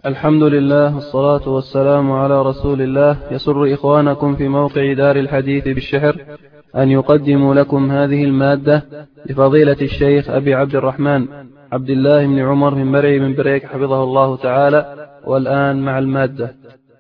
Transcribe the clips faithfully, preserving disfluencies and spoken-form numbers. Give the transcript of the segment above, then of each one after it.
الحمد لله والصلاة والسلام على رسول الله. يسر إخوانكم في موقع دار الحديث بالشحر أن يقدموا لكم هذه المادة لفضيلة الشيخ أبي عبد الرحمن عبد الله بن عمر من مرعي من بريك حفظه الله تعالى. والآن مع المادة.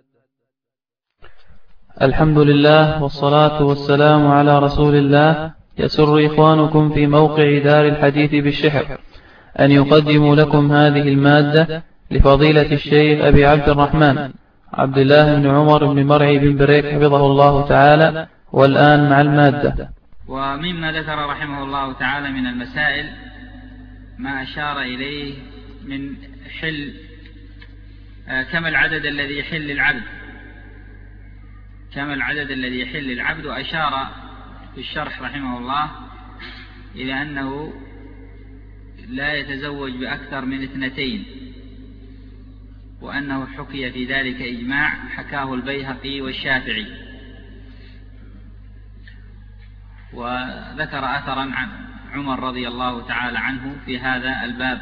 الحمد لله والصلاة والسلام على رسول الله. يسر إخوانكم في موقع دار الحديث بالشحر أن يقدموا لكم هذه المادة لفضيلة الشيخ أبي عبد الرحمن عبد الله بن عمر بن مرعي بن بريك حفظه الله تعالى. والآن مع المادة. ومما ذكر رحمه الله تعالى من المسائل ما أشار إليه من حل كم العدد الذي يحل العبد كم العدد الذي يحل العبد وأشار في الشرح رحمه الله إلى أنه لا يتزوج بأكثر من اثنتين، وأنه حكي في ذلك إجماع حكاه البيهقي والشافعي. وذكر أثرا عن عمر رضي الله تعالى عنه في هذا الباب.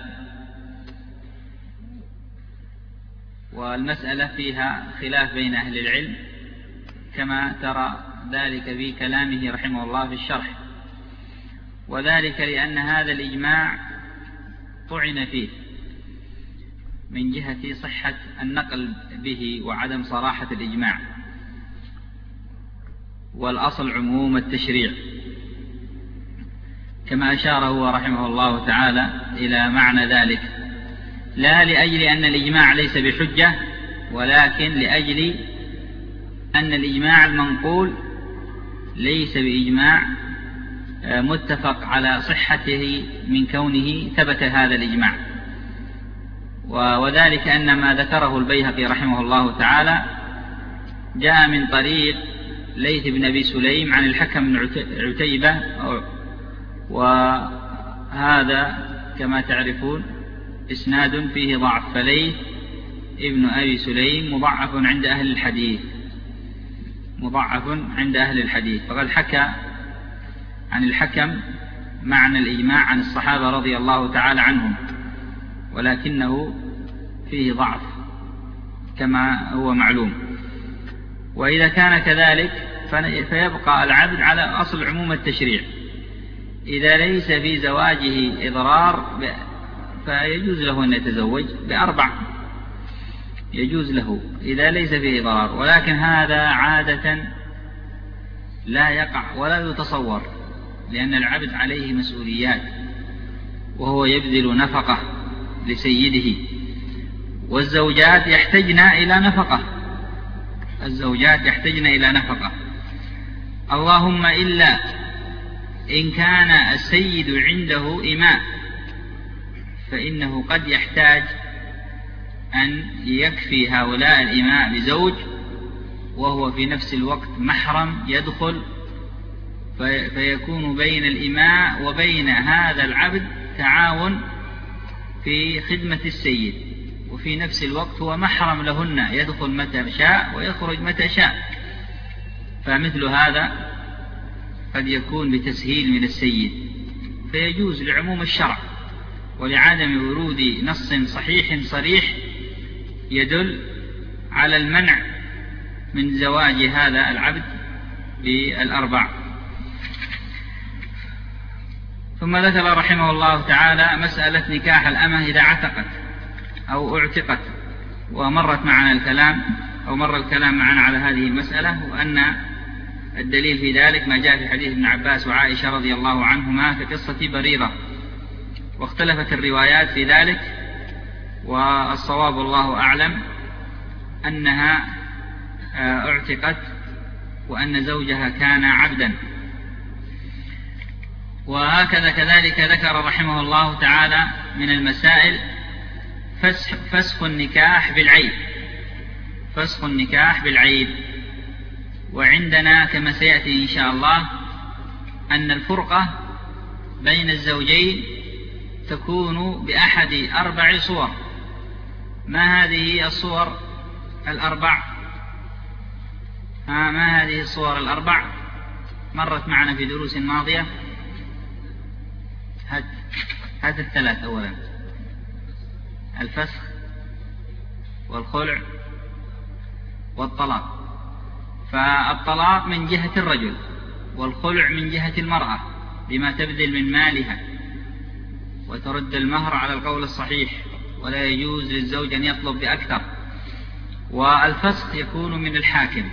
والمسألة فيها خلاف بين أهل العلم كما ترى ذلك في كلامه رحمه الله في الشرح، وذلك لأن هذا الإجماع طعن فيه من جهة صحة النقل به وعدم صراحة الإجماع، والأصل عموم التشريع، كما أشار هو رحمه الله تعالى إلى معنى ذلك، لا لأجل أن الإجماع ليس بحجة، ولكن لأجل أن الإجماع المنقول ليس بإجماع متفق على صحته من كونه ثبت هذا الإجماع. وذلك أن ما ذكره البيهقي رحمه الله تعالى جاء من طريق ليث بن أبي سليم عن الحكم بن عتيبة، وهذا كما تعرفون إسناد فيه ضعف، فليث ابن أبي سليم مضعف عند أهل الحديث مضعف عند أهل الحديث فقد حكى عن الحكم معنى الإجماع عن الصحابة رضي الله تعالى عنهم، ولكنه فيه ضعف كما هو معلوم. وإذا كان كذلك فيبقى العبد على أصل عموم التشريع. إذا ليس في زواجه إضرار فيجوز له أن يتزوج بأربع، يجوز له إذا ليس فيه إضرار، ولكن هذا عادة لا يقع ولا يتصور، لأن العبد عليه مسؤوليات، وهو يبذل نفقة لسيده، والزوجات يحتجن إلى نفقة الزوجات يحتجن إلى نفقة اللهم إلا إن كان السيد عنده إماء، فإنه قد يحتاج أن يكفي هؤلاء الإماء بزوج، وهو في نفس الوقت محرم يدخل، فيكون بين الإماء وبين هذا العبد تعاون في خدمة السيد، وفي نفس الوقت هو محرم لهن، يدخل متى شاء ويخرج متى شاء. فمثل هذا قد يكون بتسهيل من السيد، فيجوز لعموم الشرع ولعدم ورود نص صحيح صريح يدل على المنع من زواج هذا العبد بالأربع. ثم ذكر رحمه الله تعالى مسألة نكاح الأمة إذا عتقت أو اعتقت، ومرت معنا الكلام أو مر الكلام معنا على هذه المسألة، وأن الدليل في ذلك ما جاء في حديث ابن عباس وعائشة رضي الله عنهما في قصة بريرة، واختلفت الروايات في ذلك، والصواب الله أعلم أنها اعتقت وأن زوجها كان عبدا. وهكذا كذلك ذكر رحمه الله تعالى من المسائل فسخ, فسخ النكاح بالعيب فسخ النكاح بالعيب وعندنا كما سيأتي إن شاء الله أن الفرقة بين الزوجين تكون بأحد أربع صور. ما هذه الصور الأربع؟ ها ما هذه الصور الأربع؟ مرت معنا في دروس ماضية. هات الثلاث أولا: الفسخ والخلع والطلاق. فالطلاق من جهة الرجل، والخلع من جهة المرأة بما تبذل من مالها وترد المهر على القول الصحيح، ولا يجوز للزوج أن يطلب بأكثر. والفسخ يكون من الحاكم.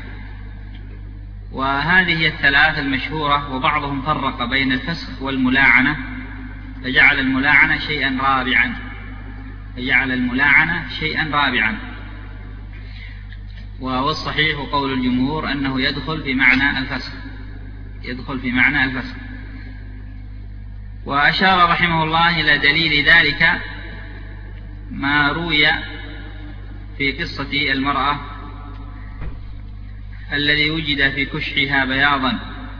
وهذه هي الثلاث المشهورة. وبعضهم فرق بين الفسخ والملاعنة فجعل الملاعنة شيئا رابعا فجعل الملاعنة شيئا رابعا والصحيح قول الجمهور أنه يدخل في معنى الفسخ يدخل في معنى الفسخ. وأشار رحمه الله إلى دليل ذلك ما روي في قصة المرأة الذي وجد في كشحها بياضا،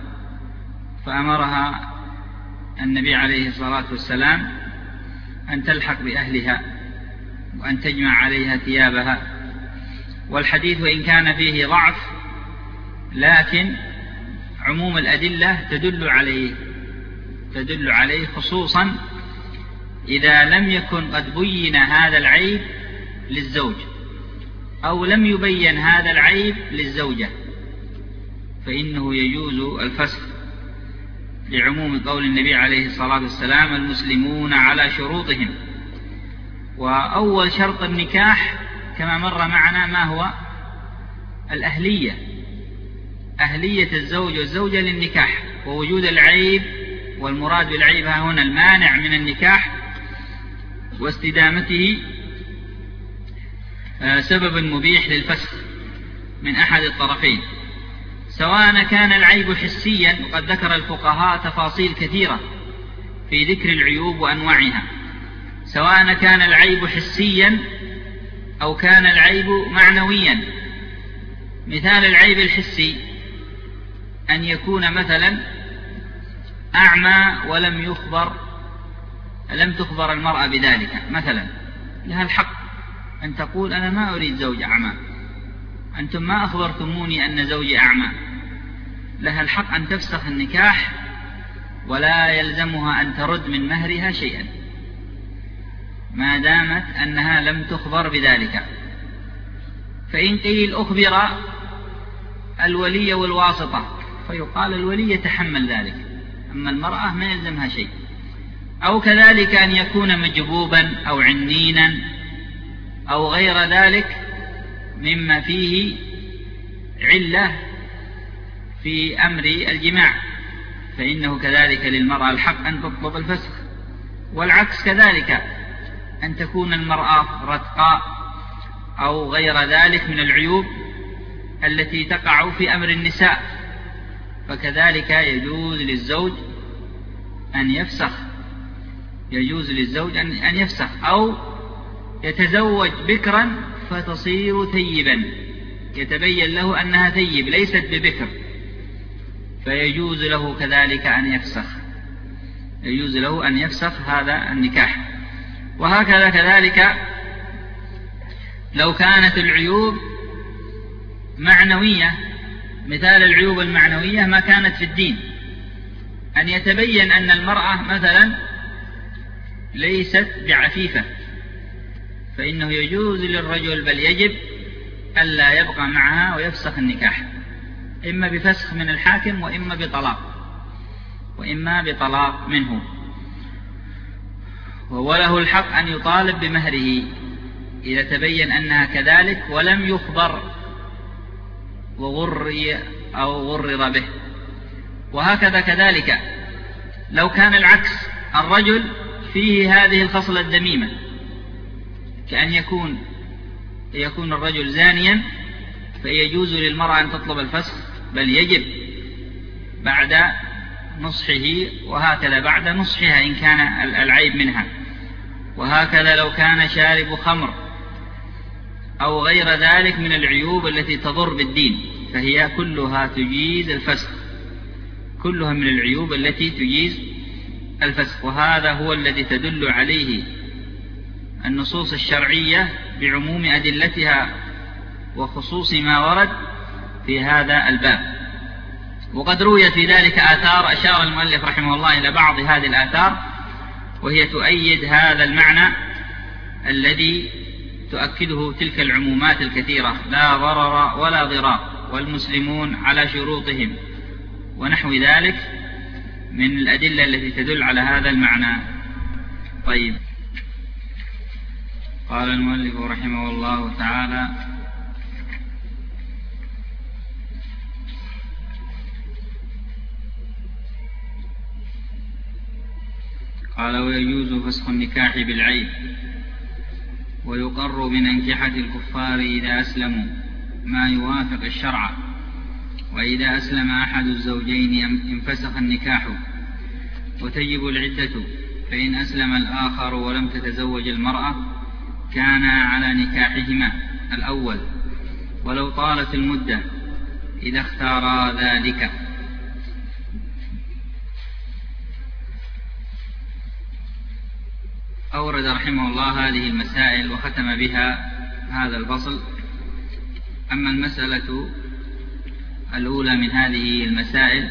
فأمرها النبي عليه الصلاة والسلام أن تلحق بأهلها وأن تجمع عليها ثيابها. والحديث وإن كان فيه ضعف لكن عموم الأدلة تدل عليه تدل عليه خصوصا إذا لم يكن قد بين هذا العيب للزوج أو لم يبين هذا العيب للزوجة، فإنه يجوز الفسخ لعموم قول النبي عليه الصلاة والسلام: المسلمون على شروطهم. وأول شرط النكاح كما مر معنا ما هو؟ الأهلية، أهلية الزوج والزوجة للنكاح، ووجود العيب، والمراد بالعيب هنا المانع من النكاح واستدامته سبب مبيح للفسخ من أحد الطرفين، سواء كان العيب حسيا، وقد ذكر الفقهاء تفاصيل كثيرة في ذكر العيوب وأنواعها، سواء كان العيب حسيا أو كان العيب معنويا. مثال العيب الحسي أن يكون مثلا أعمى ولم يخبر لم تخبر المرأة بذلك مثلا، لها الحق أن تقول: أنا ما أريد زوج أعمى، أنتم ما أخبرتموني أن زوجي أعمى. لها الحق أن تفسخ النكاح ولا يلزمها أن ترد من مهرها شيئا ما دامت أنها لم تخبر بذلك. فإن قيل أخبر الولي والواسطة فيقال الولي يتحمل ذلك، أما المرأة ما يلزمها شيء. أو كذلك أن يكون مجبوبا أو عنينا أو غير ذلك مما فيه علة في أمر الجماع، فإنه كذلك للمرأة الحق أن تطلب الفسخ. والعكس كذلك، أن تكون المرأة رتقاء أو غير ذلك من العيوب التي تقع في أمر النساء، فكذلك يجوز للزوج أن يفسخ يجوز للزوج أن يفسخ أو يتزوج بكرا فتصير ثيبا، يتبين له أنها ثيب ليست ببكر، فيجوز له كذلك أن يفسخ يجوز له أن يفسخ هذا النكاح. وهكذا كذلك لو كانت العيوب معنوية، مثال العيوب المعنوية ما كانت في الدين، أن يتبين أن المرأة مثلا ليست بعفيفة، فإنه يجوز للرجل بل يجب ألا يبقى معها ويفسخ النكاح، إما بفسخ من الحاكم وإما بطلاق وإما بطلاق منه. وله الحق أن يطالب بمهره إذا تبين أنها كذلك ولم يخبر وغري أو غرر به. وهكذا كذلك لو كان العكس، الرجل فيه هذه الخصلة الذميمة، كأن يكون يكون الرجل زانيا، فيجوز للمرأة أن تطلب الفسخ، بل يجب بعد نصحه، وهكذا بعد نصحها إن كان العيب منها. وهكذا لو كان شارب خمر أو غير ذلك من العيوب التي تضر بالدين، فهي كلها تجيز الفسخ كلها من العيوب التي تجيز الفسخ. وهذا هو الذي تدل عليه النصوص الشرعية بعموم أدلتها وخصوص ما ورد في هذا الباب. وقد رويت في ذلك آثار أشار المؤلف رحمه الله إلى بعض هذه الآثار، وهي تؤيد هذا المعنى الذي تؤكده تلك العمومات الكثيرة: لا ضرر ولا ضرار، والمسلمون على شروطهم، ونحو ذلك من الأدلة التي تدل على هذا المعنى. طيب، قال المؤلف رحمه الله تعالى: قال: ويجوز فسخ النكاح بالعيب، ويقر من أنكحة الكفار إذا أسلموا ما يوافق الشرع، وإذا أسلم أحد الزوجين انفسخ النكاح، وتجب العدة، فإن أسلم الآخر ولم تتزوج المرأة كان على نكاحهما الأول ولو طالت المدة إذا اختارا ذلك. أورد رحمه الله هذه المسائل وختم بها هذا الفصل. أما المسألة الأولى من هذه المسائل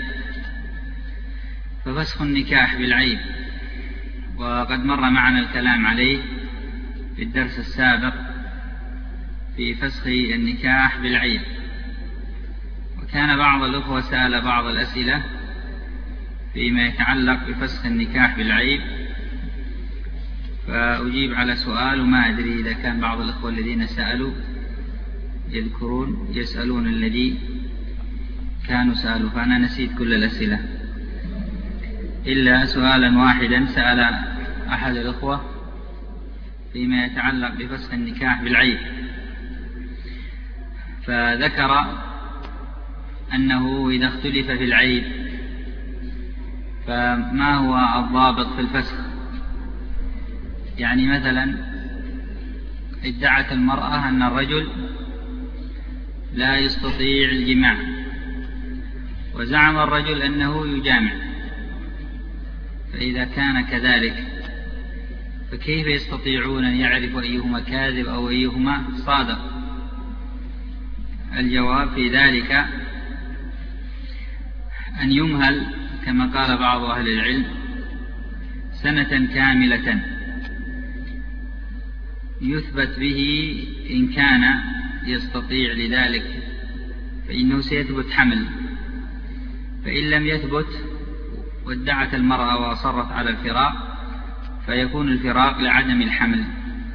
ففسخ النكاح بالعيب، وقد مر معنا الكلام عليه في الدرس السابق في فسخ النكاح بالعيب. وكان بعض الأخوة سأل بعض الأسئلة فيما يتعلق بفسخ النكاح بالعيب، فأجيب على سؤال، وما أدري إذا كان بعض الأخوة الذين سألوا يذكرون يسألون الذي كانوا سألوا، فأنا نسيت كل الأسئلة إلا سؤالا واحدا سأل أحد الأخوة فيما يتعلق بفسخ النكاح بالعيب، فذكر أنه إذا اختلف في العيب فما هو الضابط في الفسخ. يعني مثلا ادعت المرأة أن الرجل لا يستطيع الجماع، وزعم الرجل أنه يجامع، فإذا كان كذلك فكيف يستطيعون أن يعرفوا أيهما كاذب أو أيهما صادق؟ الجواب في ذلك أن يمهل كما قال بعض أهل العلم سنة كاملة يثبت به إن كان يستطيع لذلك فإنه سيثبت حمل، فإن لم يثبت وادعت المرأة وأصرت على الفراق فيكون الفراق لعدم الحمل.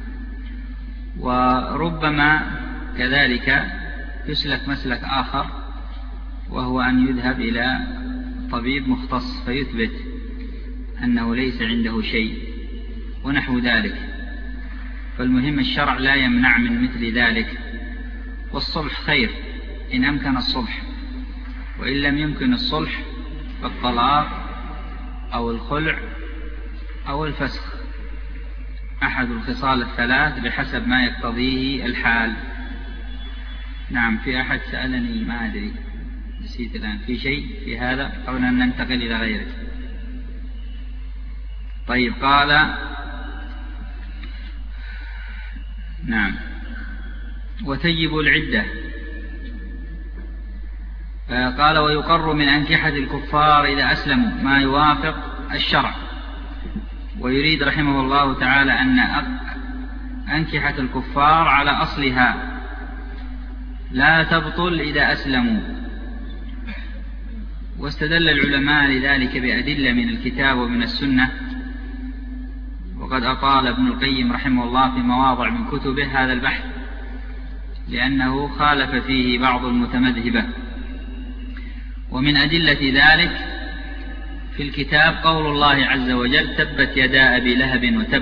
وربما كذلك يسلك مسلك آخر، وهو أن يذهب إلى طبيب مختص فيثبت أنه ليس عنده شيء ونحو ذلك. فالمهم الشرع لا يمنع من مثل ذلك، والصلح خير إن أمكن الصلح، وإن لم يمكن الصلح فالطلاق أو الخلع أو الفسخ، أحد الخصال الثلاث بحسب ما يقتضيه الحال. نعم، في أحد سألني ما أدري نسيت الآن في شيء في هذا قبل أن ننتقل إلى غيره. طيب، قال نعم وتجب العدة. قال ويقر من أنكحة الكفار إذا أسلموا ما يوافق الشرع. ويريد رحمه الله تعالى أن أنكحة الكفار على أصلها لا تبطل إذا أسلموا. واستدل العلماء لذلك بأدلة من الكتاب ومن السنة، وقد أطال ابن القيم رحمه الله في مواضع من كتبه هذا البحث لأنه خالف فيه بعض المتمذهبة. ومن أدلة ذلك في الكتاب قول الله عز وجل: تبت يدا أبي لهب وتب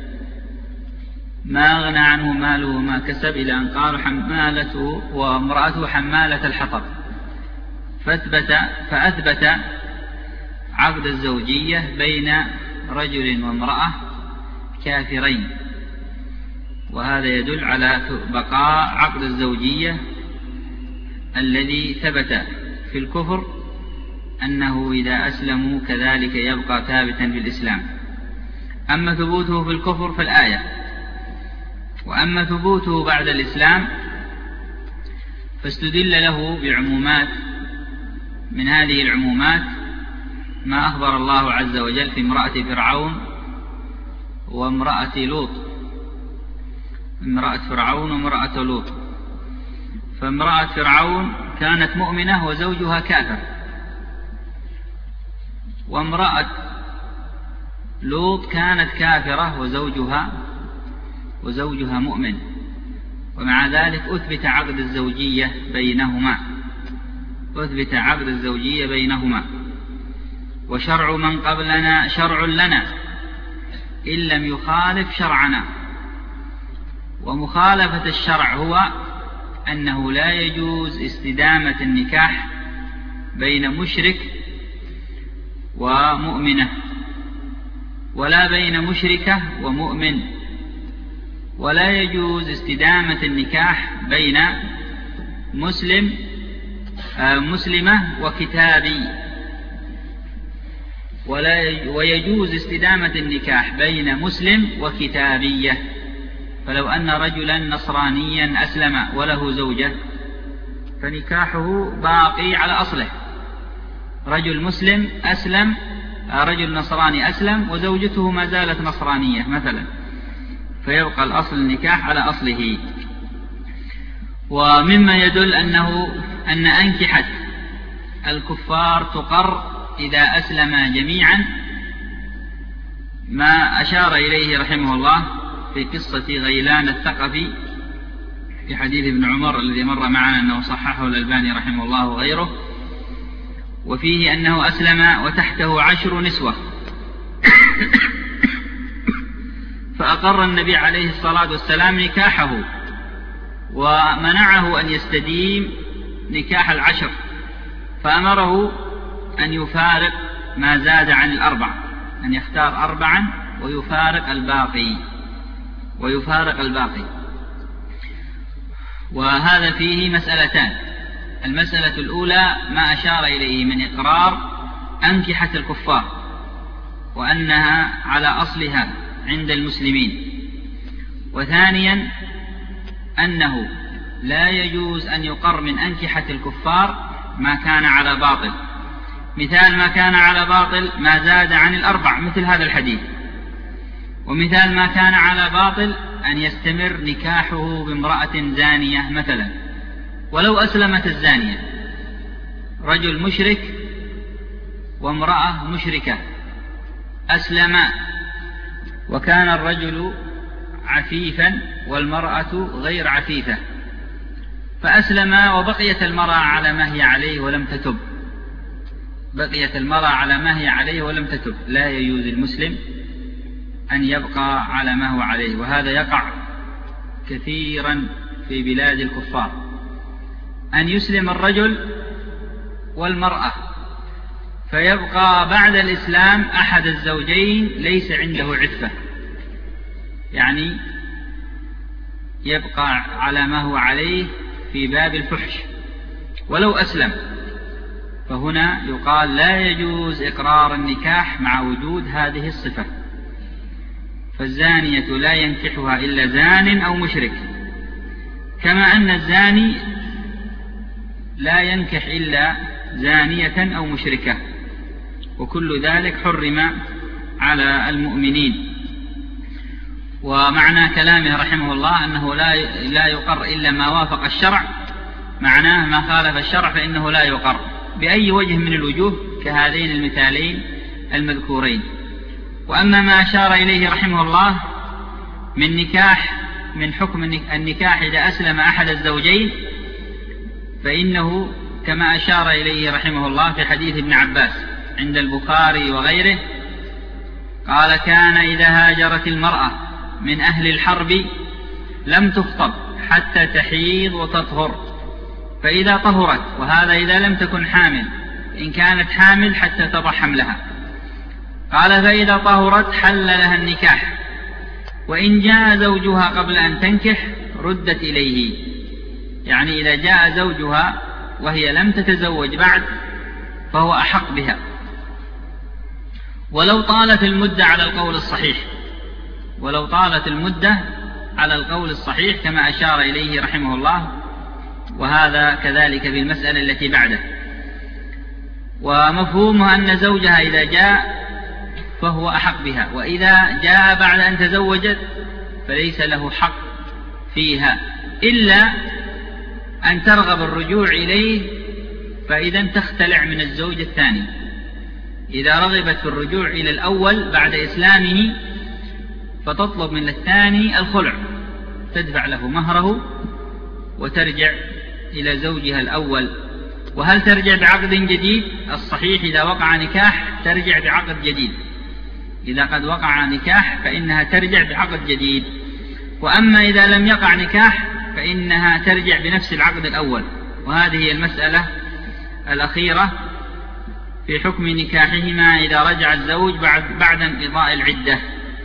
ما أغنى عنه ماله وما كسب، إلى أن قال حمالته وامرأته حمالة الحطب، فأثبت, فأثبت عقد الزوجية بين رجل وامرأة كافرين، وهذا يدل على بقاء عقد الزوجية الذي ثبت في الكفر أنه إذا أسلموا كذلك يبقى ثابتا في الإسلام. أما ثبوته في الكفر فالآية، وأما ثبوته بعد الإسلام فاستدل له بعمومات، من هذه العمومات ما أخبر الله عز وجل في امرأة فرعون وامرأة لوط، امرأة فرعون وامرأة لوط. فامرأة فرعون كانت مؤمنة وزوجها كافر، وامرأة لوط كانت كافرة وزوجها وزوجها مؤمن، ومع ذلك أثبت عقد الزوجية بينهما أثبت عقد الزوجية بينهما. وشرع من قبلنا شرع لنا إن لم يخالف شرعنا. ومخالفة الشرع هو أنه لا يجوز استدامة النكاح بين مشرك ومؤمنة، ولا بين مشركة ومؤمن، ولا يجوز استدامة النكاح بين مسلم آه مسلمة وكتابي، ولا ويجوز استدامة النكاح بين مسلم وكتابية. فلو أن رجلا نصرانيا أسلم وله زوجة فنكاحه باقي على أصله. رجل مسلم أسلم رجل نصراني أسلم وزوجته ما زالت نصرانية مثلا، فيبقى الأصل النكاح على أصله. ومما يدل أنه أن أنكحة الكفار تقر إذا أسلم جميعا ما أشار إليه رحمه الله في قصة غيلان الثقفي في حديث ابن عمر الذي مر معنا أنه صححه الألباني رحمه الله وغيره، وفيه أنه أسلم وتحته عشر نسوة فأقر النبي عليه الصلاة والسلام نكاحه ومنعه أن يستديم نكاح العشر، فأمره أن يفارق ما زاد عن الأربع، أن يختار أربعا ويفارق الباقي ويفارق الباقي وهذا فيه مسألتان. المسألة الأولى ما أشار إليه من إقرار أنكحة الكفار وأنها على أصلها عند المسلمين، وثانيا أنه لا يجوز أن يقر من أنكحة الكفار ما كان على باطل. مثال ما كان على باطل ما زاد عن الأربع مثل هذا الحديث، ومثال ما كان على باطل أن يستمر نكاحه بامرأة زانية مثلا ولو أسلمت الزانية. رجل مشرك وامرأة مشركة أسلما، وكان الرجل عفيفا والمرأة غير عفيفة، فأسلما وبقيت المرأة على ما هي عليه ولم تتب بقيت المرأة على ما هي عليه ولم تتب. لا يجوز المسلم أن يبقى على ما هو عليه، وهذا يقع كثيرا في بلاد الكفار، أن يسلم الرجل والمرأة فيبقى بعد الإسلام أحد الزوجين ليس عنده عفة، يعني يبقى على ما هو عليه في باب الفحش ولو أسلم. فهنا يقال لا يجوز إقرار النكاح مع وجود هذه الصفة. فالزانية لا ينكحها إلا زان أو مشرك، كما أن الزاني لا ينكح إلا زانية أو مشركة، وكل ذلك حرم على المؤمنين. ومعنى كلامه رحمه الله أنه لا لا يقر إلا ما وافق الشرع، معناه ما خالف الشرع فإنه لا يقر بأي وجه من الوجوه كهذين المثالين المذكورين. وأما ما أشار إليه رحمه الله من نكاح من حكم النكاح إذا أسلم أحد الزوجين فإنه كما أشار إليه رحمه الله في حديث ابن عباس عند البخاري وغيره قال: كان إذا هاجرت المرأة من أهل الحرب لم تخطب حتى تحيض وتطهر، فإذا طهرت، وهذا إذا لم تكن حامل، إن كانت حامل حتى تضع حملها، قال: فإذا طهرت حل لها النكاح، وإن جاء زوجها قبل أن تنكح ردت إليه، يعني إذا جاء زوجها وهي لم تتزوج بعد فهو أحق بها ولو طالت المدة على القول الصحيح ولو طالت المدة على القول الصحيح كما أشار إليه رحمه الله، وهذا كذلك في المسألة التي بعده. ومفهومه أن زوجها إذا جاء فهو أحق بها، وإذا جاء بعد أن تزوجت فليس له حق فيها إلا أن ترغب الرجوع إليه، فإذا تختلع من الزوج الثاني. إذا رغبت في الرجوع إلى الأول بعد إسلامه فتطلب من الثاني الخلع، تدفع له مهره وترجع إلى زوجها الأول. وهل ترجع بعقد جديد؟ الصحيح إذا وقع نكاح ترجع بعقد جديد، إذا قد وقع نكاح فإنها ترجع بعقد جديد. وأما إذا لم يقع نكاح فإنها ترجع بنفس العقد الأول. وهذه هي المسألة الأخيرة في حكم نكاحهما إذا رجع الزوج بعد, بعد انقضاء العدة.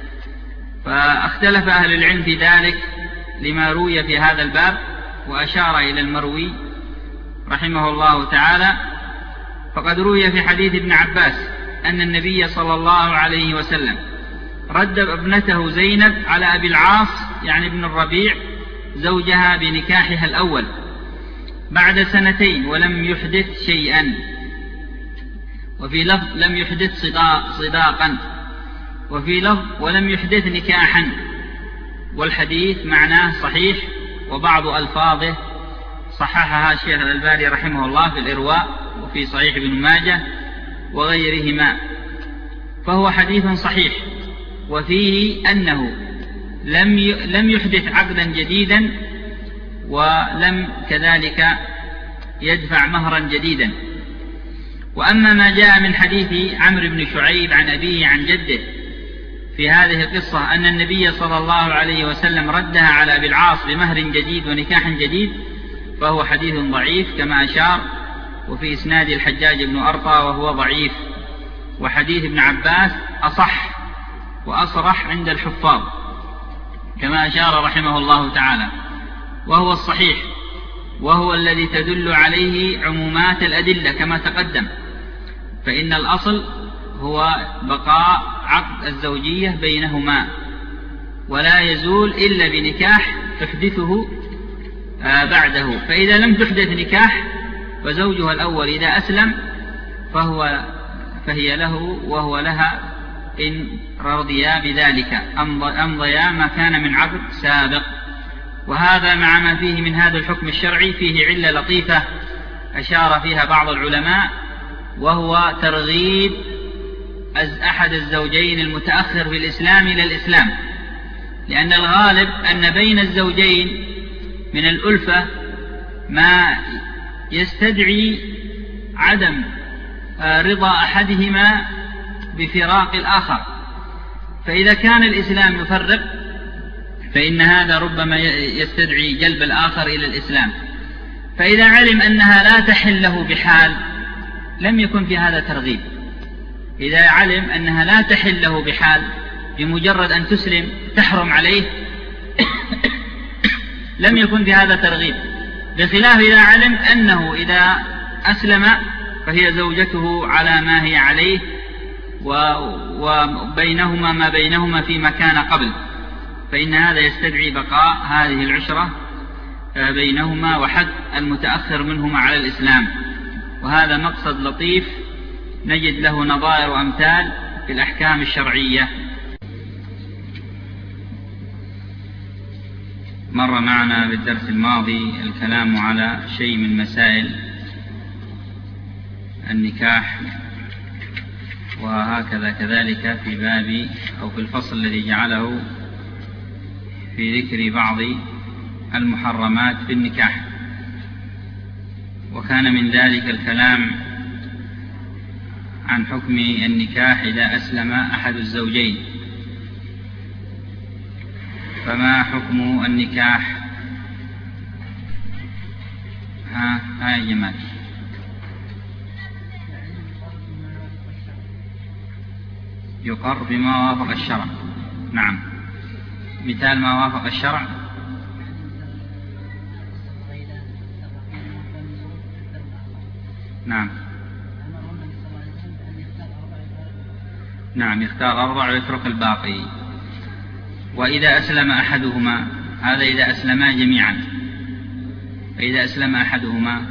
فاختلف أهل العلم في ذلك لما روي في هذا الباب، وأشار إلى المروي رحمه الله تعالى. فقد روي في حديث ابن عباس أن النبي صلى الله عليه وسلم رد ابنته زينب على أبي العاص يعني ابن الربيع زوجها بنكاحها الأول بعد سنتين ولم يحدث شيئا، وفي لفظ لم يحدث صداقا، وفي لفظ ولم يحدث نكاحا. والحديث معناه صحيح، وبعض ألفاظه صححها الشيخ الألباني رحمه الله في الإرواء وفي صحيح ابن ماجه وغيرهما، فهو حديث صحيح. وفيه أنه لم لم يحدث عقدا جديدا، ولم كذلك يدفع مهرا جديدا. وأما ما جاء من حديث عمرو بن شعيب عن أبيه عن جده في هذه القصة أن النبي صلى الله عليه وسلم ردها على أبي العاص بمهر جديد ونكاح جديد، فهو حديث ضعيف كما أشار. وفي إسناد الحجاج بن أرطى وهو ضعيف. وحديث ابن عباس أصح وأصرح عند الحفاظ كما أشار رحمه الله تعالى، وهو الصحيح، وهو الذي تدل عليه عمومات الأدلة كما تقدم. فإن الأصل هو بقاء عقد الزوجية بينهما، ولا يزول إلا بنكاح تحدثه بعده. فإذا لم تحدث نكاح فزوجها الأول إذا أسلم فهو فهي له وهو لها إن رضيا بذلك، أمضيا ما كان من عقد سابق. وهذا مع ما فيه من هذا الحكم الشرعي فيه علة لطيفة أشار فيها بعض العلماء، وهو ترغيب أحد الزوجين المتأخر في الإسلام إلى الإسلام، لأن الغالب أن بين الزوجين من الألفة ما يستدعي عدم رضا أحدهما بفراق الآخر. فإذا كان الإسلام يفرق فإن هذا ربما يستدعي جلب الآخر إلى الإسلام. فإذا علم أنها لا تحل له بحال لم يكن في هذا ترغيب. إذا علم أنها لا تحل له بحال بمجرد أن تسلم تحرم عليه لم يكن في هذا ترغيب، بخلاف إذا علم أنه إذا أسلم فهي زوجته على ما هي عليه، وبينهما ما بينهما فيما كان قبل، فإن هذا يستدعي بقاء هذه العشرة بينهما وحث المتأخر منهما على الإسلام. وهذا مقصد لطيف نجد له نظائر وأمثال في الأحكام الشرعية. مر معنا بالدرس الماضي الكلام على شيء من مسائل النكاح، وهكذا كذلك في باب أو في الفصل الذي جعله في ذكر بعض المحرمات في النكاح. وكان من ذلك الكلام عن حكم النكاح إذا أسلم أحد الزوجين. فما حكم النكاح؟ ها ها يا جمال، يقر بما وافق الشرع. نعم، مثال ما وافق الشرع. نعم نعم يختار أربع ويترك الباقي. وإذا أسلم أحدهما، هذا إذا أسلما جميعا، فإذا أسلم أحدهما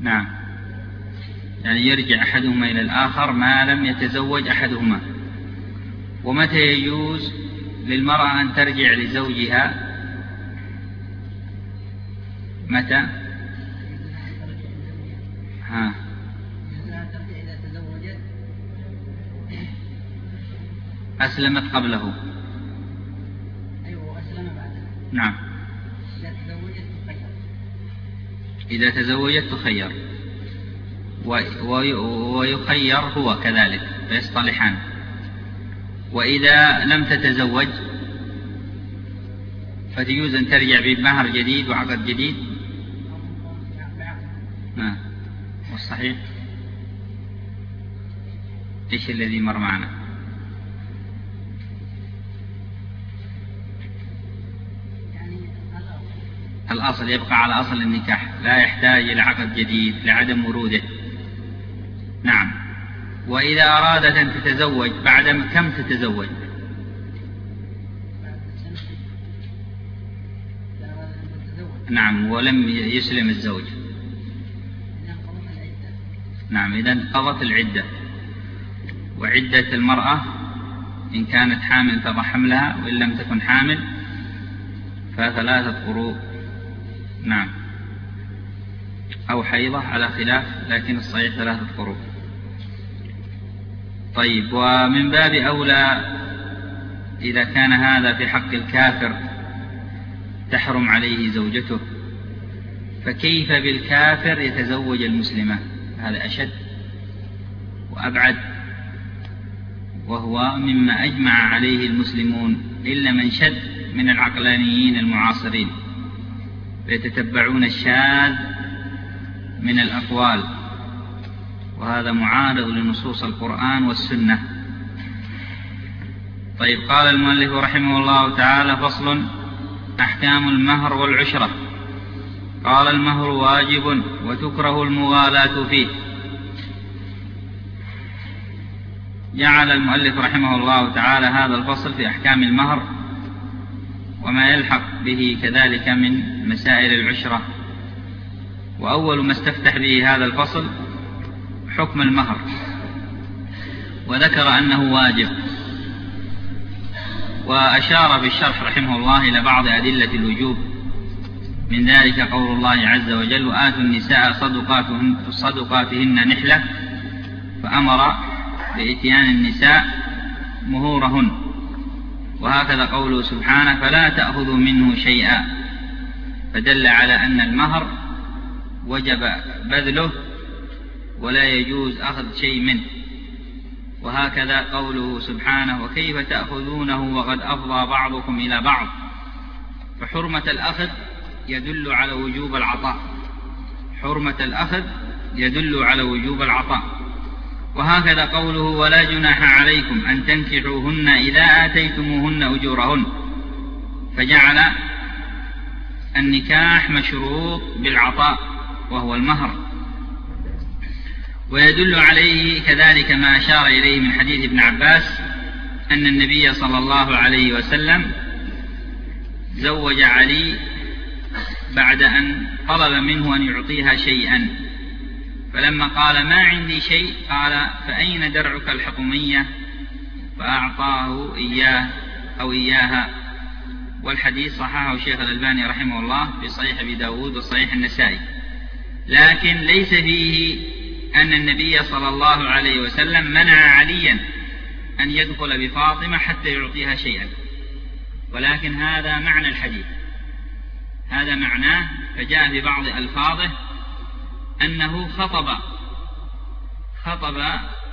نعم، يعني يرجع أحدهما إلى الآخر ما لم يتزوج أحدهما. ومتى يجوز للمرأة أن ترجع لزوجها؟ متى؟ ها أسلمت قبله. نعم، إذا تزوجت تخير، ويخير هو كذلك فيصطلحان. وإذا لم تتزوج فتجوز أن ترجع بمهر جديد وعقد جديد. نعم، والصحيح إيش الذي مر معنا؟ الأصل يبقى على أصل النكاح، لا يحتاج إلى عقد جديد لعدم وروده. نعم. وإذا أرادت أن تتزوج بعد كم تتزوج؟ نعم، ولم يسلم الزوج. نعم، إذا انقضت العدة. وعدة المرأة إن كانت حامل تضع حملها، وإن لم تكن حامل فثلاثة قروء. نعم، أو حيضة على خلاف، لكن الصحيح ثلاثة قروء. طيب، ومن باب أولى إذا كان هذا في حق الكافر تحرم عليه زوجته، فكيف بالكافر يتزوج المسلمة؟ هذا أشد وأبعد، وهو مما أجمع عليه المسلمون إلا من شد من العقلانيين المعاصرين، فيتتبعون الشاذ من الأقوال، وهذا معارض لنصوص القرآن والسنة. طيب، قال المؤلف رحمه الله تعالى: فصل: أحكام المهر والعشرة. قال: المهر واجب وتكره المغالاة فيه. جعل المؤلف رحمه الله تعالى هذا الفصل في أحكام المهر وما يلحق به كذلك من مسائل العشرة. وأول ما استفتح به هذا الفصل حكم المهر، وذكر أنه واجب، وأشار بالشرح رحمه الله إلى بعض أدلة الوجوب، من ذلك قول الله عز وجل: وآتوا النساء صدقاتهن, صدقاتهن نحلة، فأمر بإتيان النساء مهورهن. وهكذا قوله سبحانه: فلا تأخذوا منه شيئا، فدل على أن المهر وجب بذله ولا يجوز أخذ شيء منه. وهكذا قوله سبحانه: وكيف تأخذونه وقد أفضى بعضكم إلى بعض، فحرمة الأخذ يدل على وجوب العطاء، حرمة الأخذ يدل على وجوب العطاء. وهكذا قوله: ولا جناح عليكم أن تنكحوهن إذا آتيتموهن أجورهن، فجعل النكاح مشروط بالعطاء وهو المهر. ويدل عليه كذلك ما أشار إليه من حديث ابن عباس أن النبي صلى الله عليه وسلم زوج علي بعد أن طلب منه أن يعطيها شيئا، فلما قال: ما عندي شيء، قال: فأين درعك الحطمية؟ فأعطاه إياه أو إياها. والحديث صححه الشيخ الألباني رحمه الله في صحيح أبي داود وصحيح النسائي، لكن ليس فيه أن النبي صلى الله عليه وسلم منع عليا أن يدخل بفاطمة حتى يعطيها شيئا، ولكن هذا معنى الحديث، هذا معناه. فجاء في بعض ألفاظه أنه خطب خطب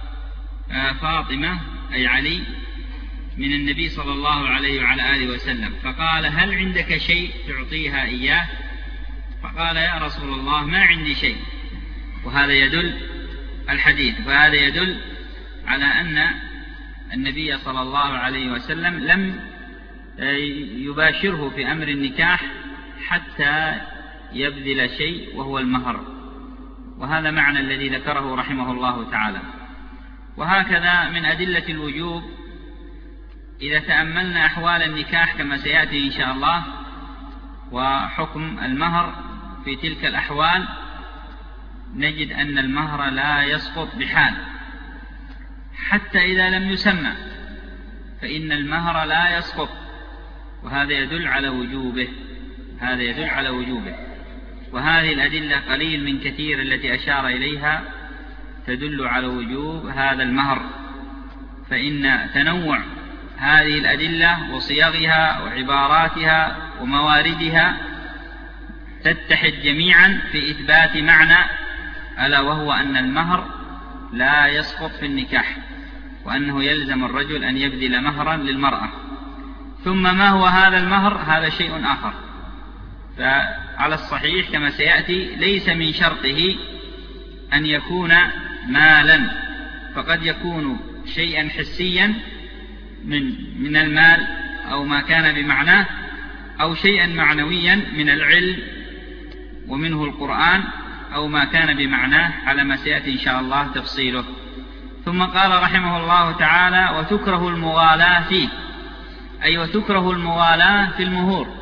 فاطمة أي علي من النبي صلى الله عليه وعلى آله وسلم، فقال: هل عندك شيء تعطيها إياه؟ فقال: يا رسول الله ما عندي شيء. وهذا يدل الحديث، وهذا يدل على أن النبي صلى الله عليه وسلم لم يباشره في أمر النكاح حتى يبذل شيء وهو المهر، وهذا معنى الذي ذكره رحمه الله تعالى. وهكذا من أدلة الوجوب إذا تأملنا أحوال النكاح كما سيأتي إن شاء الله وحكم المهر في تلك الأحوال، نجد أن المهر لا يسقط بحال، حتى إذا لم يسمى فإن المهر لا يسقط، وهذا يدل على وجوبه هذا يدل على وجوبه وهذه الأدلة قليل من كثير التي أشار إليها تدل على وجوب هذا المهر، فإن تنوع هذه الأدلة وصيغها وعباراتها ومواردها تتحد جميعا في إثبات معنى، ألا وهو أن المهر لا يسقط في النكاح، وأنه يلزم الرجل أن يبذل مهرا للمرأة. ثم ما هو هذا المهر؟ هذا شيء آخر. فعلى الصحيح كما سيأتي ليس من شرطه أن يكون مالا، فقد يكون شيئا حسيا من من المال أو ما كان بمعناه، أو شيئا معنويا من العلم ومنه القرآن، أو ما كان بمعناه على ما سيأتي إن شاء الله تفصيله. ثم قال رحمه الله تعالى: وتكره المغالاة فيه، أي وتكره المغالاة في المهور.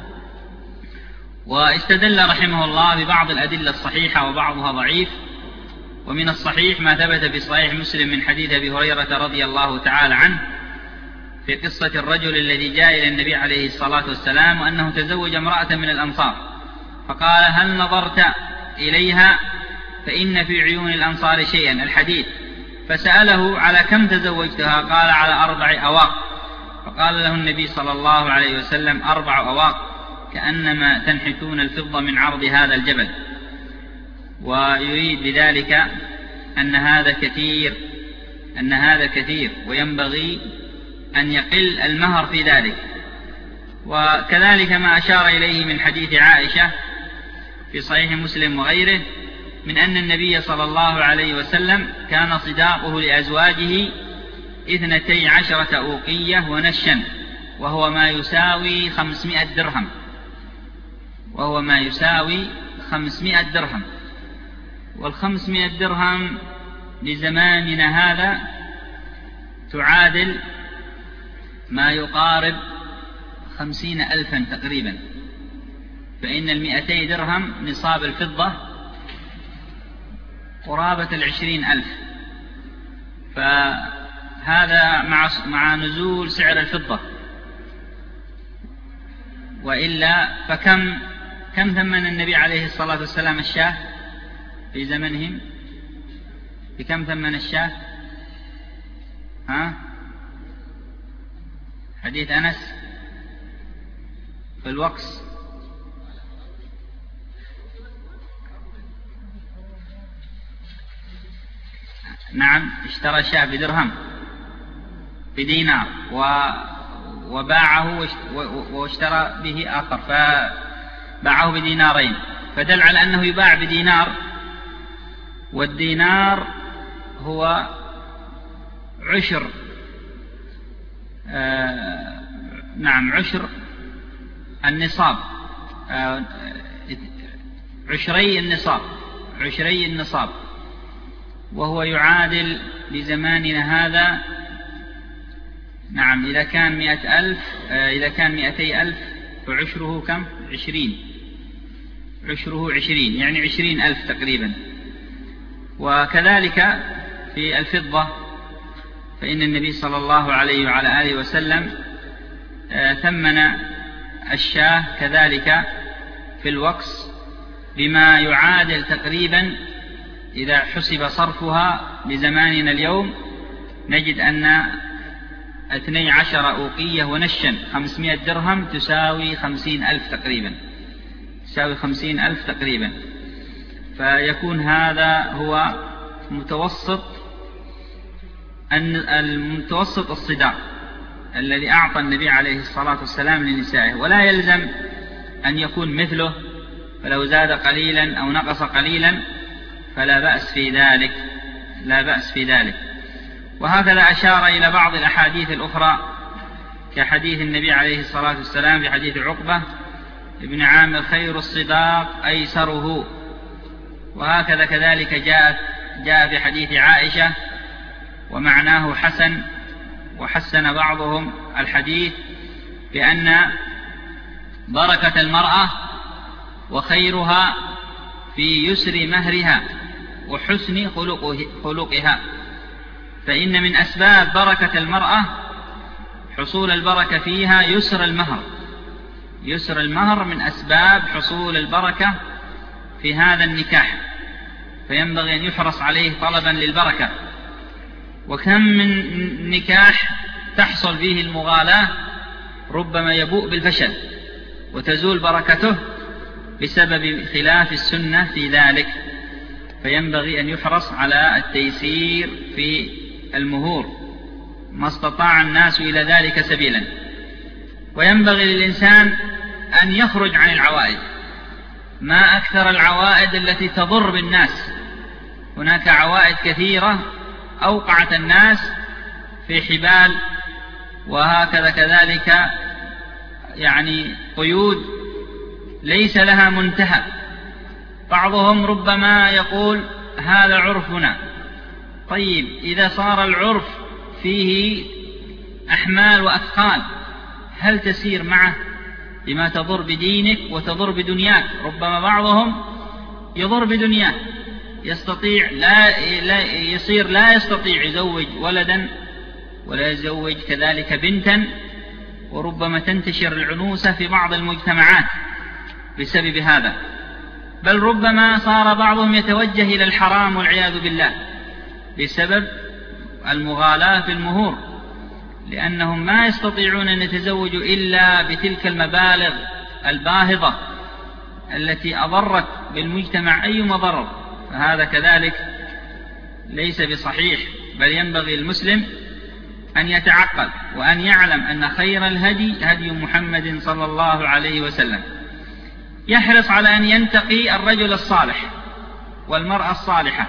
واستدل رحمه الله ببعض الأدلة الصحيحة وبعضها ضعيف. ومن الصحيح ما ثبت في صحيح مسلم من حديث أبي هريرة رضي الله تعالى عنه في قصة الرجل الذي جاء إلى النبي عليه الصلاة والسلام وأنه تزوج امرأة من الأنصار، فقال: هل نظرت إليها فإن في عيون الأنصار شيئا، الحديث. فسأله: على كم تزوجتها؟ قال: على أربع أواق. فقال له النبي صلى الله عليه وسلم: أربع أواق كأنما تنحتون الفضة من عرض هذا الجبل. ويريد بذلك أن هذا كثير أن هذا كثير وينبغي أن يقل المهر في ذلك. وكذلك ما أشار إليه من حديث عائشة في صحيح مسلم وغيره من أن النبي صلى الله عليه وسلم كان صداقه لأزواجه اثنتي عشرة أوقية ونشا، وهو ما يساوي خمسمائة درهم وهو ما يساوي خمسمائة درهم والخمسمائة درهم لزماننا هذا تعادل ما يقارب خمسين ألفا تقريبا، فإن المئتي درهم نصاب الفضة قرابة العشرين ألف، فهذا مع مع نزول سعر الفضة. وإلا فكم كم ثمن النبي عليه الصلاة والسلام الشاة في زمنهم؟ بكم ثمن الشاة؟ ها؟ حديث أنس في الوقص نعم، اشترى شاة بدرهم بدينار وباعه واشترى به آخر فباعه بدينارين، فدل على أنه يباع بدينار، والدينار هو عشر آه نعم عشر النصاب، آه عشري النصاب عشري النصاب وهو يعادل لزماننا هذا نعم إذا كان مئة ألف آه إذا كان مئتي ألف فعشره كم؟ عشرين عشره عشرين يعني عشرين ألف تقريبا. وكذلك في الفضة فإن النبي صلى الله عليه وعلى آله وسلم آه ثمن الشاة كذلك في الوقص بما يعادل تقريبا إذا حسب صرفها بزماننا اليوم نجد أن اثني عشر أوقية ونشا خمسمائة درهم تساوي خمسين ألف تقريبا تساوي خمسين ألف تقريبا. فيكون هذا هو متوسط المتوسط الصداق الذي أعطى النبي عليه الصلاة والسلام لنسائه، ولا يلزم أن يكون مثله، فلو زاد قليلا أو نقص قليلا فلا بأس في ذلك لا بأس في ذلك. وهكذا أشار إلى بعض الأحاديث الأخرى كحديث النبي عليه الصلاة والسلام في حديث عقبة ابن عامر: خير الصداق أيسره. وهكذا كذلك جاء جاء في حديث عائشة ومعناه حسن، وحسن بعضهم الحديث بأن بركة المرأة وخيرها في يسر مهرها وحسن خلقها. فإن من أسباب بركة المرأة حصول البركة فيها يسر المهر. يسر المهر من أسباب حصول البركة في هذا النكاح، فينبغي أن يحرص عليه طلبا للبركة. وكم من نكاح تحصل فيه المغالاة ربما يبوء بالفشل وتزول بركته بسبب خلاف السنة في ذلك، فينبغي أن يحرص على التيسير في المهور ما استطاع الناس إلى ذلك سبيلا. وينبغي للإنسان أن يخرج عن العوائد. ما أكثر العوائد التي تضر بالناس. هناك عوائد كثيرة أوقعت الناس في حبال، وهكذا كذلك يعني قيود ليس لها منتهى. بعضهم ربما يقول هذا عرفنا. طيب إذا صار العرف فيه أحمال وأثقال هل تسير معه بما تضر بدينك وتضر بدنياك؟ ربما بعضهم يضر بدنياه، يستطيع لا, لا يصير لا يستطيع يزوج ولدا ولا يزوج كذلك بنتا، وربما تنتشر العنوسة في بعض المجتمعات بسبب هذا. بل ربما صار بعضهم يتوجه إلى الحرام والعياذ بالله بسبب المغالاة في المهور، لأنهم ما يستطيعون أن يتزوجوا إلا بتلك المبالغ الباهظة التي أضرت بالمجتمع أي مضرر. فهذا كذلك ليس بصحيح، بل ينبغي المسلم أن يتعقل وأن يعلم أن خير الهدي هدي محمد صلى الله عليه وسلم. يحرص على أن ينتقي الرجل الصالح والمرأة الصالحة،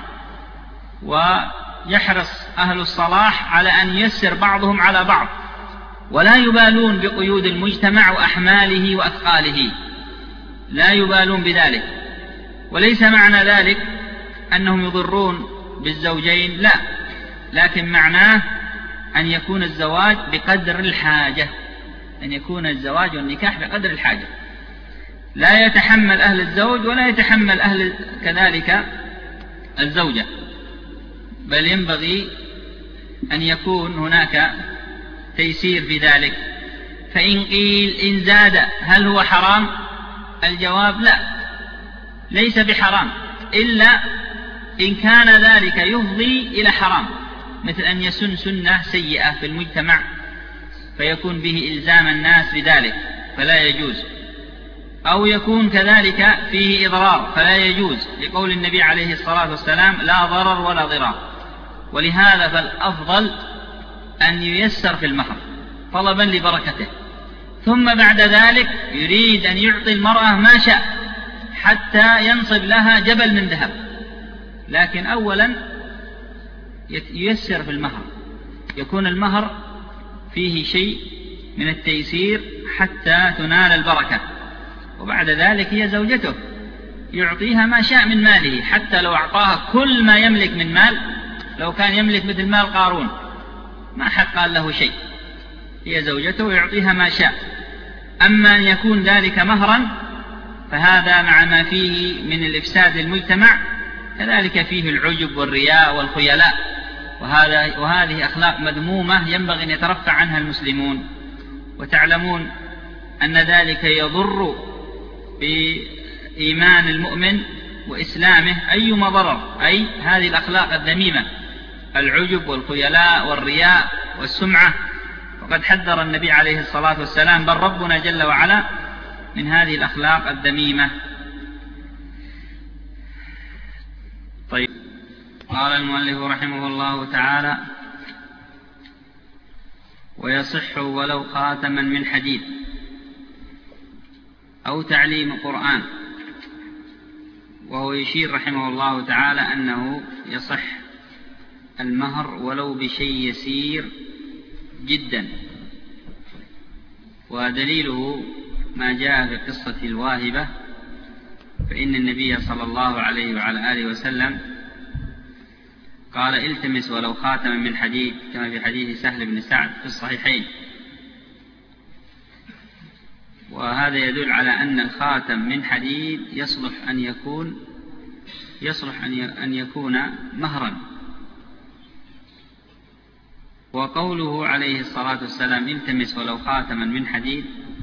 ويحرص أهل الصلاح على أن يسر بعضهم على بعض، ولا يبالون بقيود المجتمع وأحماله وأثقاله، لا يبالون بذلك. وليس معنى ذلك أنهم يضرون بالزوجين، لا، لكن معناه أن يكون الزواج بقدر الحاجة، أن يكون الزواج والنكاح بقدر الحاجة، لا يتحمل أهل الزوج ولا يتحمل أهل كذلك الزوجة، بل ينبغي أن يكون هناك تيسير في ذلك. فإن قيل إن زاد هل هو حرام؟ الجواب لا، ليس بحرام، إلا إن كان ذلك يفضي إلى حرام، مثل أن يسن سنة سيئة في المجتمع فيكون به إلزام الناس بذلك فلا يجوز، أو يكون كذلك فيه إضرار فلا يجوز، لقول النبي عليه الصلاة والسلام لا ضرر ولا ضرار. ولهذا فالأفضل أن ييسر في المهر طلبا لبركته، ثم بعد ذلك يريد أن يعطي المرأة ما شاء حتى ينصب لها جبل من ذهب، لكن أولا ييسر في المهر، يكون المهر فيه شيء من التيسير حتى تنال البركة، وبعد ذلك هي زوجته يعطيها ما شاء من ماله، حتى لو أعطاها كل ما يملك من مال، لو كان يملك مثل مال قارون ما حد قال له شيء، هي زوجته يعطيها ما شاء. أما أن يكون ذلك مهرا فهذا مع ما فيه من الإفساد للمجتمع، كذلك فيه العجب والرياء والخيلاء، وهذا وهذه أخلاق مذمومة ينبغي أن يترفع عنها المسلمون. وتعلمون أن ذلك يضر بإيمان المؤمن وإسلامه أيما ضرر، أي هذه الأخلاق الذميمة، العجب والخيلاء والرياء والسمعة، وقد حذر النبي عليه الصلاة والسلام بل ربنا جل وعلا من هذه الأخلاق الذميمة. طيب، قال المؤلف رحمه الله تعالى: ويصح ولو خاتما من حديد أو تعليم قرآن. وهو يشير رحمه الله تعالى أنه يصح المهر ولو بشيء يسير جدا، ودليله ما جاء في قصة الواهبة، فإن النبي صلى الله عليه وعلى آله وسلم قال: التمس ولو خاتما من حديد، كما في حديث سهل بن سعد في الصحيحين. وهذا يدل على أن الخاتم من حديد يصلح أن يكون يصلح أن يكون مهرا. وقوله عليه الصلاة والسلام التمس ولو خاتما من حديد،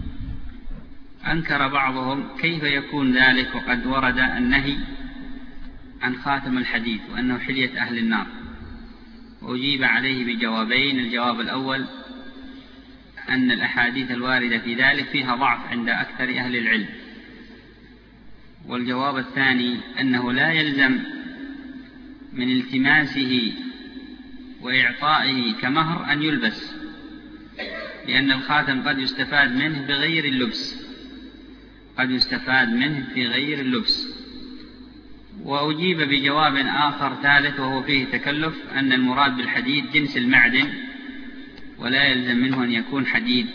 أنكر بعضهم كيف يكون ذلك وقد ورد النهي عن خاتم الحديد وأنه حلية أهل النار، وأجيب عليه بجوابين. الجواب الأول أن الأحاديث الواردة في ذلك فيها ضعف عند أكثر أهل العلم، والجواب الثاني أنه لا يلزم من التماسه وإعطائه كمهر أن يلبس، لأن الخاتم قد يستفاد منه بغير اللبس، قد يستفاد منه في غير اللبس. وأجيب بجواب آخر ثالث وهو فيه تكلف، أن المراد بالحديد جنس المعدن ولا يلزم منه أن يكون حديد.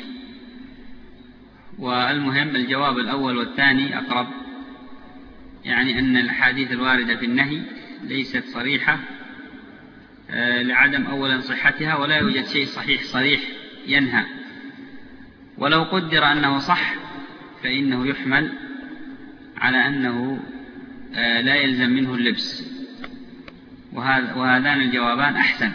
والمهم الجواب الأول والثاني أقرب، يعني أن الأحاديث الواردة في النهي ليست صريحة لعدم أولا صحتها، ولا يوجد شيء صحيح صريح ينهى. ولو قدر أنه صح فإنه يحمل على أنه لا يلزم منه اللبس، وهذان الجوابان أحسن.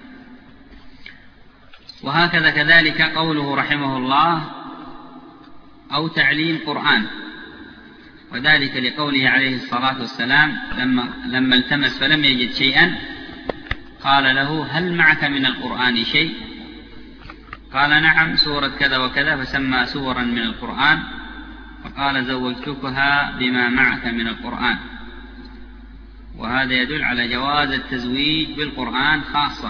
وهكذا كذلك قوله رحمه الله أو تعليم قرآن، وذلك لقوله عليه الصلاة والسلام لما, لما التمس فلم يجد شيئا قال له هل معك من القرآن شيء؟ قال نعم سورة كذا وكذا، فسمى سورا من القرآن، فقال زوجتكها بما معك من القرآن. وهذا يدل على جواز التزويج بالقرآن خاصة.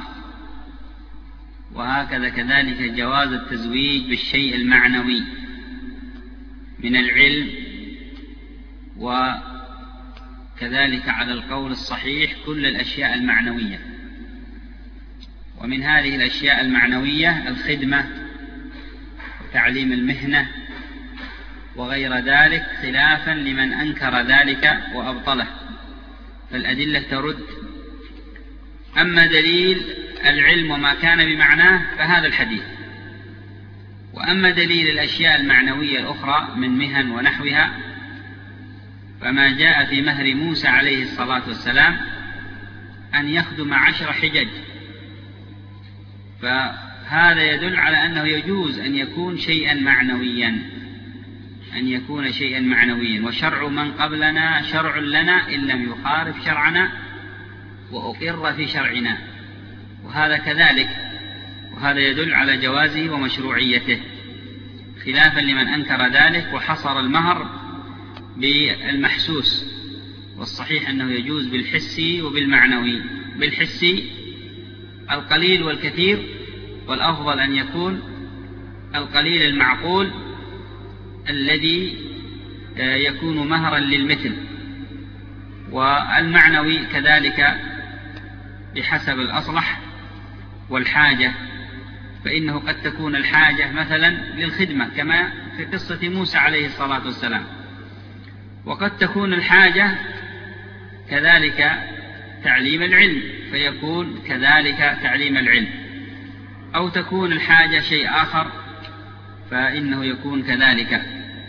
وهكذا كذلك جواز التزويج بالشيء المعنوي من العلم، وكذلك على القول الصحيح كل الأشياء المعنوية. ومن هذه الأشياء المعنوية الخدمة وتعليم المهنة وغير ذلك، خلافا لمن أنكر ذلك وأبطله، فالأدلة ترد. أما دليل العلم وما كان بمعناه فهذا الحديث. وأما دليل الأشياء المعنوية الأخرى من مهن ونحوها فما جاء في مهر موسى عليه الصلاة والسلام أن يخدم عشر حجج، فهذا يدل على أنه يجوز أن يكون شيئا معنويا، أن يكون شيئا معنويا. وشرع من قبلنا شرع لنا إن لم يخالف شرعنا وأقر في شرعنا، وهذا كذلك، وهذا يدل على جوازه ومشروعيته، خلافا لمن أنكر ذلك وحصر المهر بالمحسوس. والصحيح أنه يجوز بالحسي وبالمعنوي. بالحسي القليل والكثير، والأفضل أن يكون القليل المعقول الذي يكون مهرا للمثل. والمعنوي كذلك بحسب الأصلح والحاجة، فإنه قد تكون الحاجة مثلا للخدمة كما في قصة موسى عليه الصلاة والسلام، وقد تكون الحاجة كذلك تعليم العلم فيكون كذلك تعليم العلم، أو تكون الحاجة شيء آخر فإنه يكون كذلك.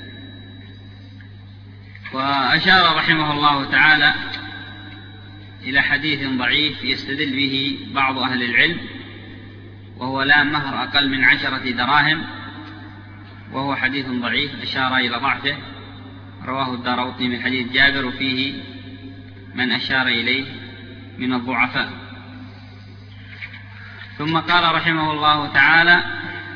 وأشار رحمه الله تعالى إلى حديث ضعيف يستدل به بعض أهل العلم، وهو لا مهر أقل من عشرة دراهم، وهو حديث ضعيف أشار إلى ضعفه، رواه الدارقطني من حديث جابر، وفيه من أشار إليه من الضعفاء. ثم قال رحمه الله تعالى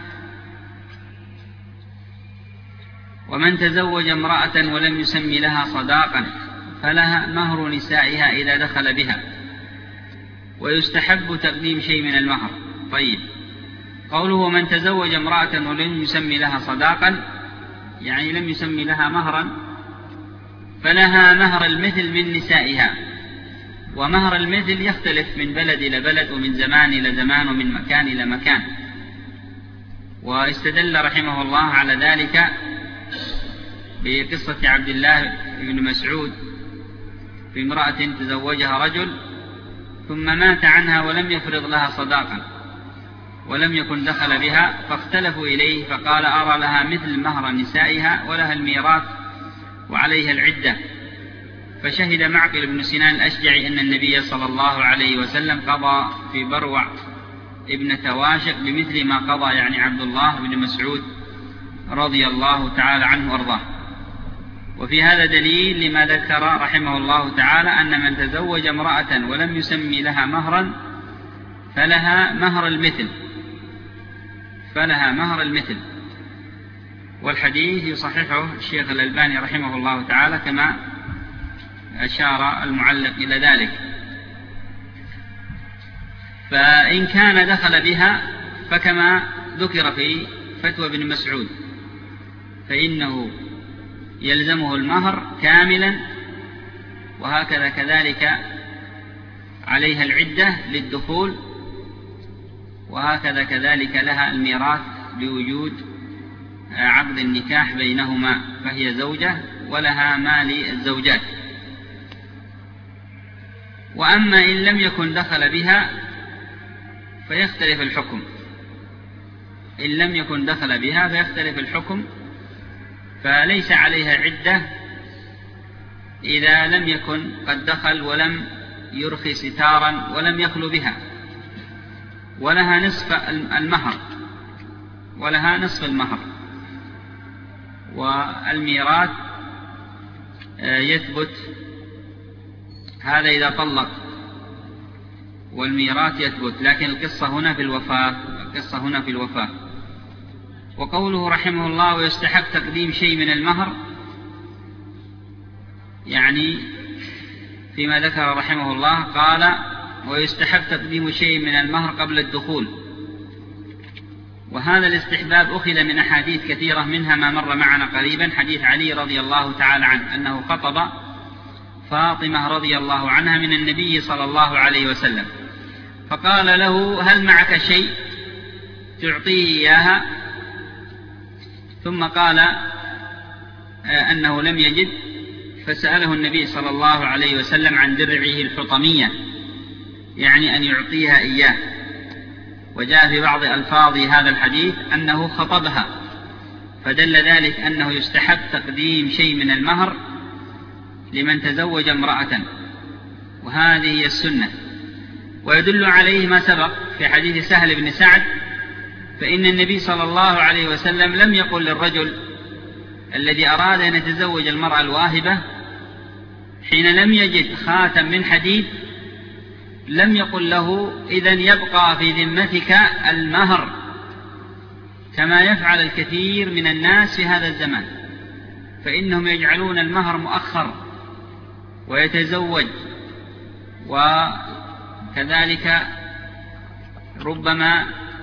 ومن تزوج امرأة ولم يسمي لها صداقا فلها مهر نسائها إذا دخل بها، ويستحب تقديم شيء من المهر. طيب، قوله ومن تزوج امرأة ولم يسمي لها صداقا يعني لم يسمي لها مهرا، فلها مهر المثل من نسائها. ومهر المثل يختلف من بلد إلى بلد، ومن زمان إلى زمان، ومن مكان إلى مكان. واستدل رحمه الله على ذلك بقصة عبد الله بن مسعود في امرأة تزوجها رجل ثم مات عنها ولم يفرض لها صداقا ولم يكن دخل بها، فاختلفوا إليه، فقال أرى لها مثل مهر نسائها ولها الميراث وعليها العدة. فشهد معقل بن سنان الأشجعي أن النبي صلى الله عليه وسلم قضى في بروع ابن تواشق بمثل ما قضى، يعني عبد الله بن مسعود رضي الله تعالى عنه وارضاه. وفي هذا دليل لما ذكر رحمه الله تعالى أن من تزوج امرأة ولم يسمي لها مهرا فلها مهر المثل فلها مهر المثل والحديث يصححه الشيخ الألباني رحمه الله تعالى كما أشار المعلق إلى ذلك. فإن كان دخل بها فكما ذكر في فتوى ابن مسعود فإنه يلزمه المهر كاملا، وهكذا كذلك عليها العدة للدخول، وهكذا كذلك لها الميراث بوجود عقد النكاح بينهما، فهي زوجة ولها ما للزوجات. وأما إن لم يكن دخل بها فيختلف الحكم إن لم يكن دخل بها فيختلف الحكم فليس عليها عدة إذا لم يكن قد دخل ولم يرخي ستارا ولم يخلو بها، ولها نصف المهر ولها نصف المهر والميراث يثبت، هذا إذا طلق والميراث يثبت، لكن القصة هنا في الوفاة القصة هنا في الوفاة. وقوله رحمه الله ويستحق تقديم شيء من المهر، يعني فيما ذكر رحمه الله قال ويستحق تقديم شيء من المهر قبل الدخول، وهذا الاستحباب أخذ من أحاديث كثيرة، منها ما مر معنا قريبا حديث علي رضي الله تعالى عنه أنه خطب فاطمة رضي الله عنها من النبي صلى الله عليه وسلم، فقال له هل معك شيء تعطيه إياها؟ ثم قال أنه لم يجد، فسأله النبي صلى الله عليه وسلم عن درعه الحطمية، يعني أن يعطيها إياه. وجاء في بعض ألفاظ هذا الحديث أنه خطبها، فدل ذلك أنه يستحب تقديم شيء من المهر لمن تزوج امرأة، وهذه هي السنة. ويدل عليه ما سبق في حديث سهل بن سعد، فإن النبي صلى الله عليه وسلم لم يقل للرجل الذي أراد أن يتزوج المرأة الواهبة حين لم يجد خاتم من حديد، لم يقل له إذن يبقى في ذمتك المهر، كما يفعل الكثير من الناس في هذا الزمان، فإنهم يجعلون المهر مؤخر ويتزوج، وكذلك ربما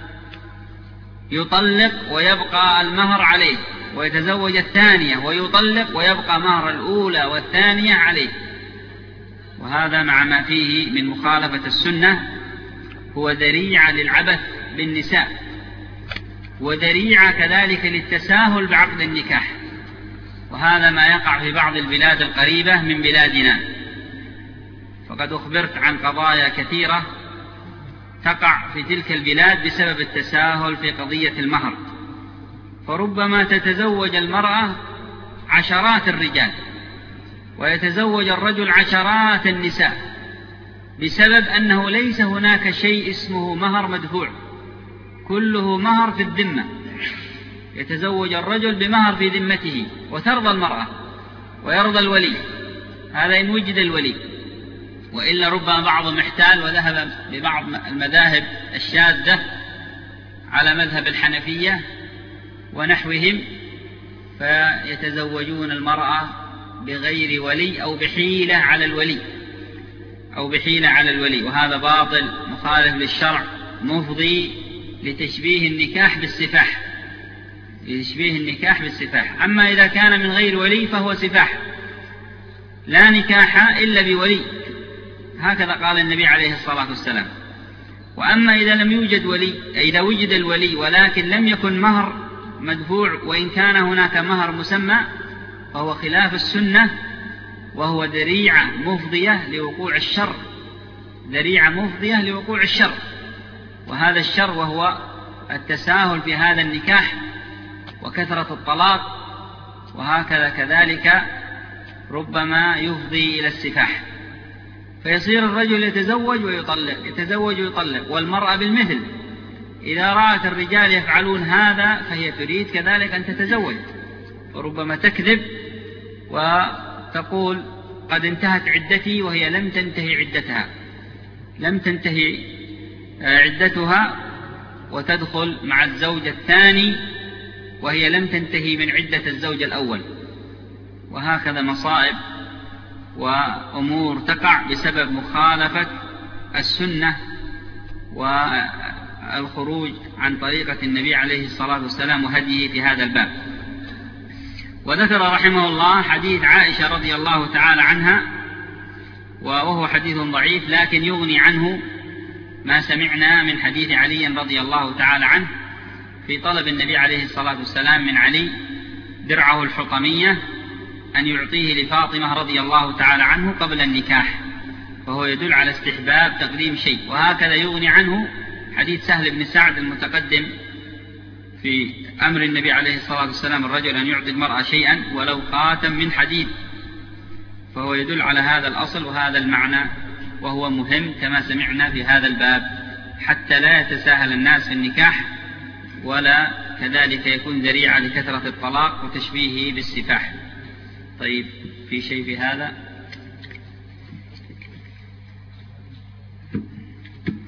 يطلق ويبقى المهر عليه، ويتزوج الثانية ويطلق ويبقى مهر الأولى والثانية عليه. وهذا مع ما فيه من مخالفة السنة هو ذريعة للعبث بالنساء، وذريعة كذلك للتساهل بعقد النكاح، وهذا ما يقع في بعض البلاد القريبة من بلادنا. فقد أخبرت عن قضايا كثيرة تقع في تلك البلاد بسبب التساهل في قضية المهر، فربما تتزوج المرأة عشرات الرجال ويتزوج الرجل عشرات النساء، بسبب أنه ليس هناك شيء اسمه مهر مدفوع، كله مهر في الذمة. يتزوج الرجل بمهر في ذمته وترضى المرأة ويرضى الولي، هذا إن وجد الولي، وإلا ربما بعضهم احتال وذهب ببعض المذاهب الشاذة على مذهب الحنفية ونحوهم، فيتزوجون المرأة بغير ولي أو بحيلة على الولي أو بحيلة على الولي، وهذا باطل مخالف للشرع، مفضي لتشبيه النكاح بالسفاح لتشبيه النكاح بالسفاح. أما إذا كان من غير ولي فهو سفاح، لا نكاح إلا بولي، هكذا قال النبي عليه الصلاة والسلام. وأما إذا لم يوجد ولي، إذا وجد الولي ولكن لم يكن مهر مدفوع، وإن كان هناك مهر مسمى، فهو خلاف السنة، وهو ذريعة مفضية لوقوع الشر ذريعة مفضية لوقوع الشر وهذا الشر وهو التساهل في هذا النكاح وكثرة الطلاق، وهكذا كذلك ربما يفضي إلى السفاح، فيصير الرجل يتزوج ويطلق يتزوج ويطلق، والمرأة بالمثل، إذا رأت الرجال يفعلون هذا فهي تريد كذلك أن تتزوج، وربما تكذب وتقول قد انتهت عدتي وهي لم تنتهي عدتها لم تنتهي عدتها وتدخل مع الزوج الثاني وهي لم تنتهي من عدة الزوج الأول. وهكذا مصائب وأمور تقع بسبب مخالفة السنة والخروج عن طريقة النبي عليه الصلاة والسلام وهديه في هذا الباب. وذكر رحمه الله حديث عائشة رضي الله تعالى عنها، وهو حديث ضعيف لكن يغني عنه ما سمعنا من حديث علي رضي الله تعالى عنه في طلب النبي عليه الصلاة والسلام من علي درعه الحطمية أن يعطيه لفاطمة رضي الله تعالى عنه قبل النكاح، فهو يدل على استحباب تقديم شيء. وهكذا يغني عنه حديث سهل بن سعد المتقدم في أمر النبي عليه الصلاة والسلام الرجل أن يعطي المرأة شيئا ولو خاتم من حديد، فهو يدل على هذا الأصل وهذا المعنى، وهو مهم كما سمعنا في هذا الباب، حتى لا يتساهل الناس في النكاح ولا كذلك يكون ذريعة لكثرة الطلاق وتشبيهه بالسفاح. طيب، في شيء في هذا؟